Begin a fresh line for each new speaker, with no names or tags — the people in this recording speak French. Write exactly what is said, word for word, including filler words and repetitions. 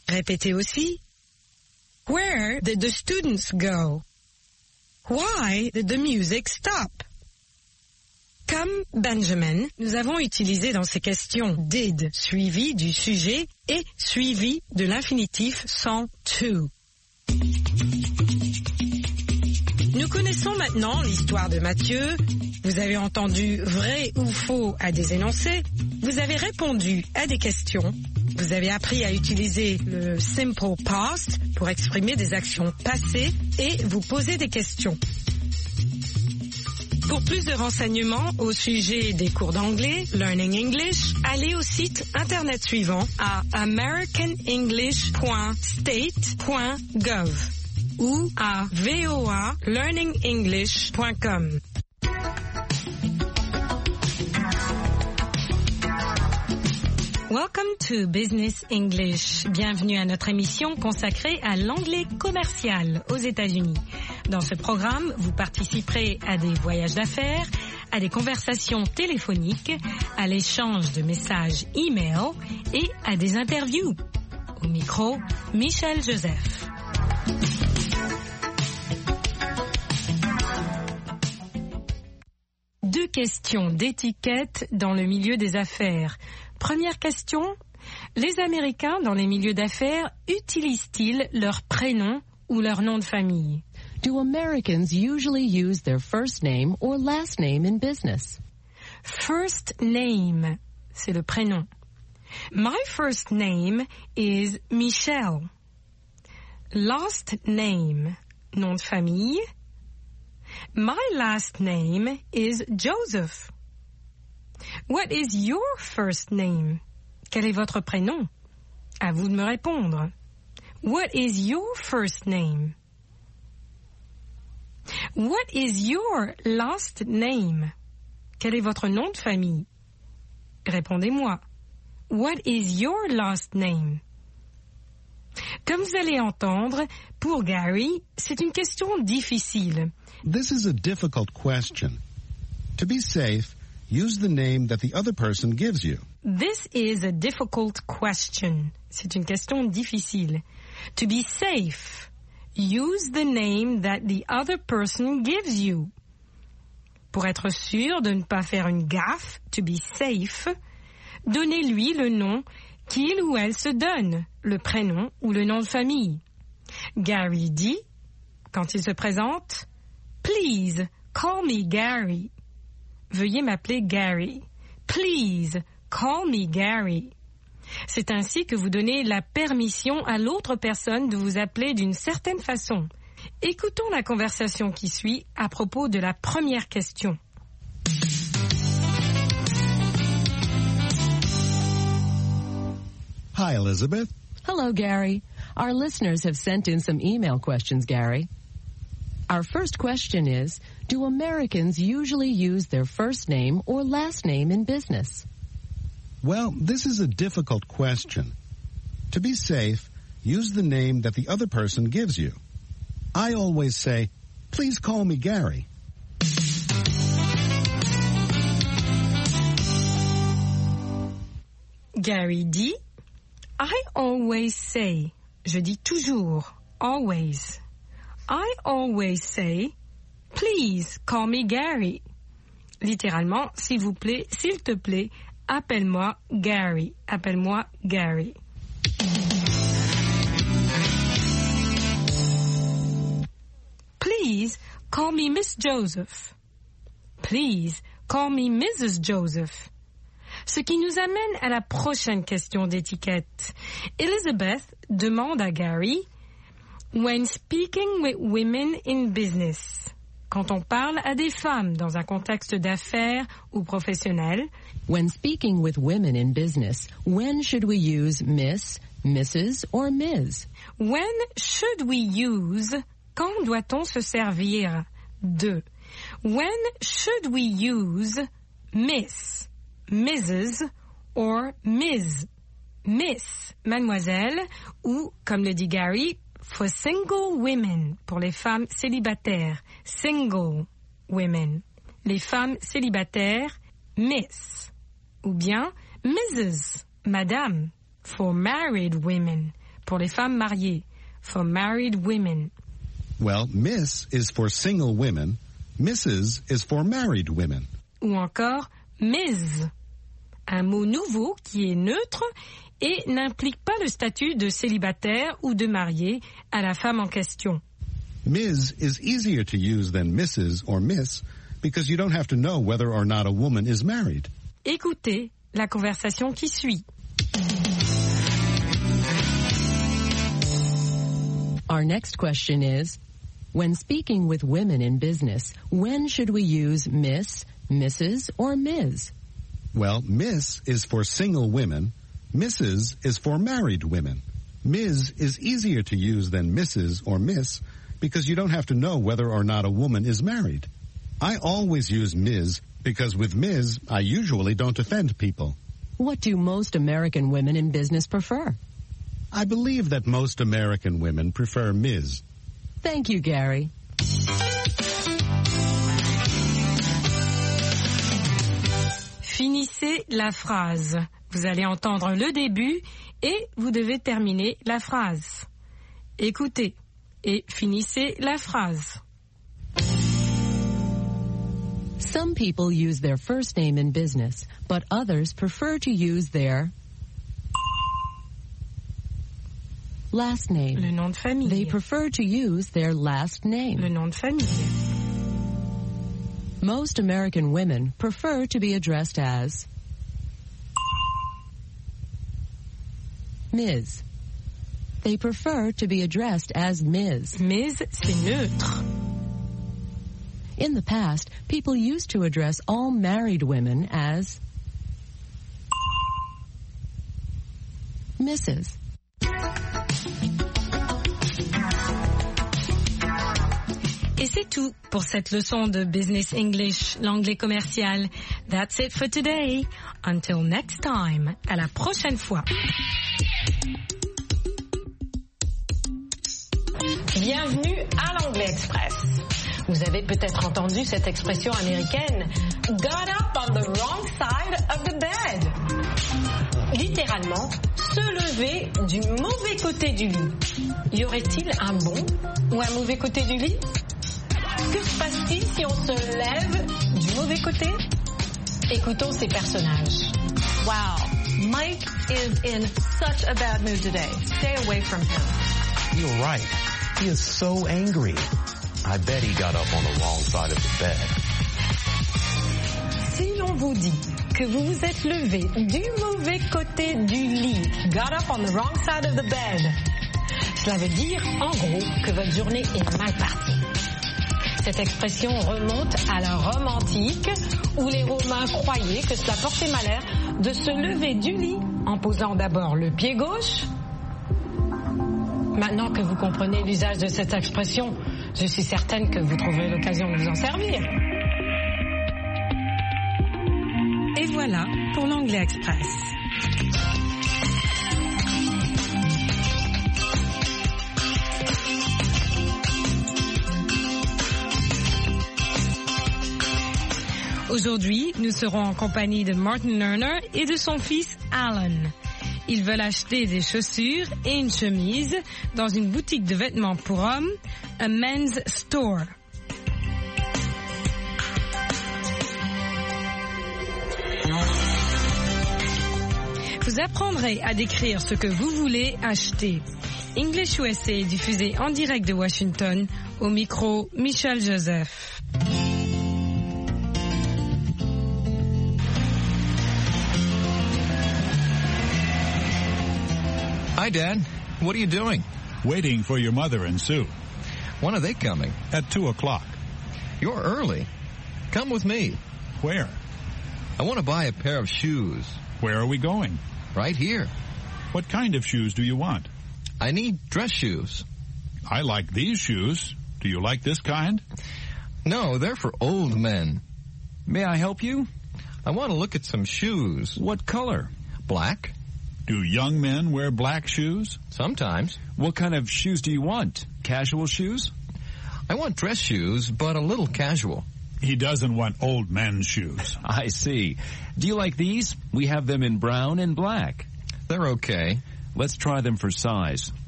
Répétez aussi. Where did the students go? Why did the music stop? Comme Benjamin, nous avons utilisé dans ces questions did suivi du sujet et suivi de l'infinitif sans to. Nous connaissons maintenant l'histoire de Mathieu. Vous avez entendu vrai ou faux à des énoncés. Vous avez répondu à des questions. Vous avez appris à utiliser le simple past pour exprimer des actions passées et vous poser des questions. Pour plus de renseignements au sujet des cours d'anglais, Learning English, allez au site internet suivant à american english point state point gov ou à voa learning english point com. Welcome to Business English. Bienvenue à notre émission consacrée à l'anglais commercial aux États-Unis. Dans ce programme, vous participerez à des voyages d'affaires, à des conversations téléphoniques, à l'échange de messages e-mail et à des interviews. Au micro, Michel Joseph. Deux questions d'étiquette dans le milieu des affaires. Première question, les Américains dans les milieux d'affaires utilisent-ils leur prénom ou leur nom de famille?
Do Americans usually use their first name or last name in business?
First name, c'est le prénom. My first name is Michelle. Last name, nom de famille. My last name is Joseph. What is your first name? Quel est votre prénom? À vous de me répondre. What is your first name? What is your last name? Quel est votre nom de famille? Répondez-moi. What is your last name? Comme vous allez entendre, pour Gary, c'est une question difficile.
This is a difficult question. To be safe, use the name that the other person gives you.
This is a difficult question. C'est une question difficile. To be safe, use the name that the other person gives you. Pour être sûr de ne pas faire une gaffe, to be safe, donnez-lui le nom qu'il ou elle se donne, le prénom ou le nom de famille. Gary dit, quand il se présente, « Please, call me Gary ». Veuillez m'appeler Gary. Please, call me Gary. C'est ainsi que vous donnez la permission à l'autre personne de vous appeler d'une certaine façon. Écoutons la conversation qui suit à propos de la première question.
Hi, Elizabeth.
Hello, Gary. Our listeners have sent in some email questions, Gary. Our first question is, do Americans usually use their first name or last name in business?
Well, this is a difficult question. To be safe, use the name that the other person gives you. I always say, please call me Gary.
Gary dit, I always say, je dis toujours, always. I always say, please call me Gary. Littéralement, s'il vous plaît, s'il te plaît, appelle-moi Gary. Appelle-moi Gary. Please call me Miss Joseph. Please call me Missus Joseph. Ce qui nous amène à la prochaine question d'étiquette. Elizabeth demande à Gary, when speaking with women in business, quand on parle à des femmes dans un contexte d'affaires ou professionnel,
when speaking with women in business, when should we use Miss, Missus or Miz?
When should we use, quand doit-on se servir de? When should we use Miss, Missus or Miz? Miss, mademoiselle, ou, comme le dit Gary, for single women, pour les femmes célibataires, single women. Les femmes célibataires, Miss. Ou bien Missus, madame, for married women, pour les femmes mariées, for married women.
Well, Miss is for single women. Missus is for married women.
Ou encore Miz, un mot nouveau qui est neutre et n'implique pas le statut de célibataire ou de marié à la femme en question.
Miz is easier to use than Missus or Miss because you don't have to know whether or not a woman is married.
Écoutez la conversation qui suit.
Our next question is, when speaking with women in business, when should we use Miss, Missus, or Miz?
Well, Miss is for single women. Missus is for married women. Miz is easier to use than Missus or Miss because you don't have to know whether or not a woman is married. I always use Miz because with Miz, I usually don't offend people.
What do most American women in business prefer?
I believe that most American women prefer Miz.
Thank you, Gary.
Finissez la phrase. Vous allez entendre le début et vous devez terminer la phrase. Écoutez et finissez la phrase.
Some people use their first name in business, but others prefer to use their last name.
Le nom de famille.
They prefer to use their last name.
Le nom de famille.
Most American women prefer to be addressed as Miz. They prefer to be addressed as Miz.
Miz, c'est neutre.
In the past, people used to address all married women as Missus
Et c'est tout pour cette leçon de Business English, l'anglais commercial. That's it for today. Until next time. À la prochaine fois. Bienvenue à l'Anglais Express. Vous avez peut-être entendu cette expression américaine « got up on the wrong side of the bed ». Littéralement, se lever du mauvais côté du lit. Y aurait-il un bon ou un mauvais côté du lit? Que se passe-t-il si on se lève du mauvais côté? Écoutons ces personnages.
Wow, Mike is in such a bad mood today. Stay away from him.
You're right. He is so angry. I bet he got up on the wrong side of the bed.
Si l'on vous dit que vous vous êtes levé du mauvais côté du lit, got up on the wrong side of the bed, cela veut dire, en gros, que votre journée est mal partie. Cette expression remonte à la Rome antique, où les Romains croyaient que cela portait malheur de se lever du lit en posant d'abord le pied gauche. Maintenant que vous comprenez l'usage de cette expression, je suis certaine que vous trouverez l'occasion de vous en servir. Et voilà pour l'Anglais Express. Aujourd'hui, nous serons en compagnie de Martin Lerner et de son fils Alan. Ils veulent acheter des chaussures et une chemise dans une boutique de vêtements pour hommes, a men's store. Vous apprendrez à décrire ce que vous voulez acheter. English U S A est diffusé en direct de Washington, au micro Michel Joseph.
Hi, Dad. What are you doing?
Waiting for your mother and Sue.
When are they coming?
At two o'clock.
You're early. Come with me.
Where?
I want to buy a pair of shoes.
Where are we going?
Right here.
What kind of shoes do you want?
I need dress shoes.
I like these shoes. Do you like this kind?
No, they're for old men.
May I help you?
I want to look at some shoes.
What color?
Black.
Do young men wear black shoes?
Sometimes.
What kind of shoes do you want? Casual shoes?
I want dress shoes, but a little casual.
He doesn't want old men's shoes.
I see. Do you like these? We have them in brown and black.
They're okay.
Let's try them for size.